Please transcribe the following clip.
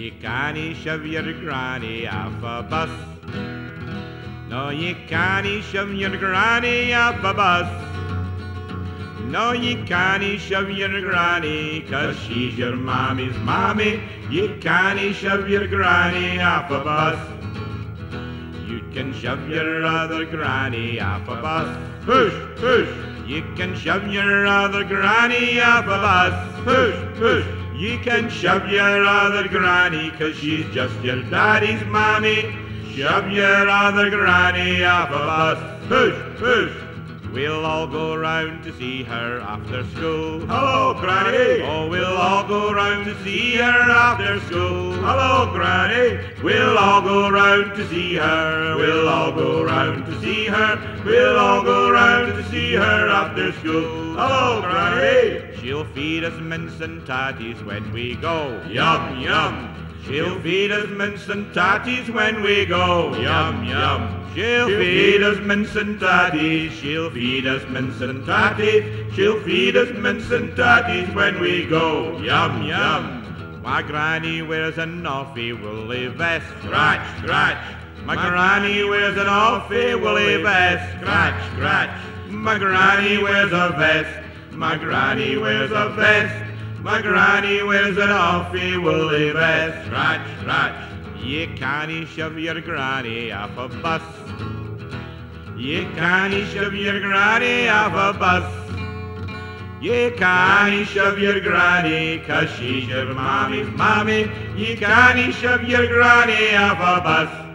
You can't shove your granny off a bus. No, you can't shove your granny off a bus. No, you can't shove your granny, 'cause she's your mommy's mommy. You can't shove your granny off a bus. You can shove your other granny off a bus. Push, push. You can shove your other granny off a bus. Push, push. You can shove your other granny, 'cause she's just your daddy's mommy. Shove your other granny off a bus. Push, push. We'll all go round to see her after school. Hello, Granny. Oh, we'll all go round to see her after school. Hello, Granny. We'll all go round to see her. We'll all go round to see her. We'll all go round to see her after school. Hello, Granny. She'll feed us mince and tatties when we go. Yum, yum. She'll feed us mince and tatties when we go. Yum, yum. She'll feed us mince and tatties. She'll feed us mince and tatties. She'll feed us mince and tatties when we go. Yum, yum. My granny wears an awfully woolly vest. Scratch, scratch. My granny wears an awfully woolly vest. Scratch, scratch. My granny wears a vest. My granny wears a vest. My granny wears an awfully woolly vest. Scratch, scratch. You can't shove your granny off a bus. You can't shove your granny off a bus. You can't shove your granny, 'cause she's your mommy's mommy. You can't shove your granny off a bus.